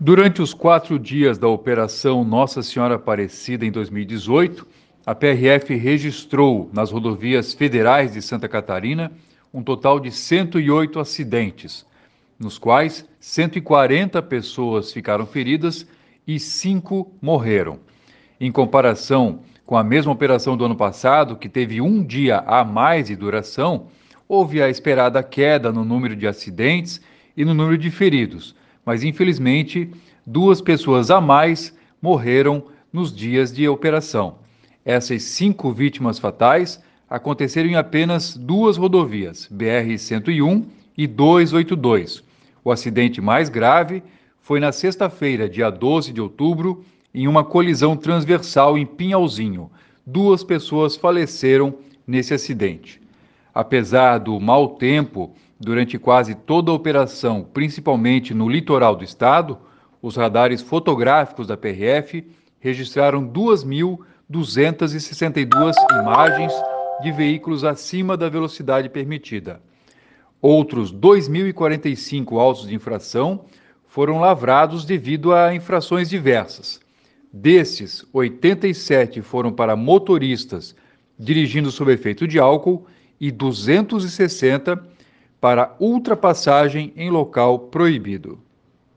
Durante os 4 dias da Operação Nossa Senhora Aparecida em 2018, a PRF registrou nas rodovias federais de Santa Catarina um total de 108 acidentes, nos quais 140 pessoas ficaram feridas e 5 morreram. Em comparação com a mesma operação do ano passado, que teve um dia a mais de duração, houve a esperada queda no número de acidentes e no número de feridos, mas infelizmente 2 pessoas a mais morreram nos dias de operação. Essas 5 vítimas fatais aconteceram em apenas 2 rodovias, BR-101 e 282. O acidente mais grave foi na sexta-feira, dia 12 de outubro, em uma colisão transversal em Pinhalzinho. 2 pessoas faleceram nesse acidente. Apesar do mau tempo durante quase toda a operação, principalmente no litoral do estado, os radares fotográficos da PRF registraram 2.262 imagens de veículos acima da velocidade permitida. Outros 2.045 autos de infração foram lavrados devido a infrações diversas. Desses, 87 foram para motoristas dirigindo sob efeito de álcool e 260 para ultrapassagem em local proibido.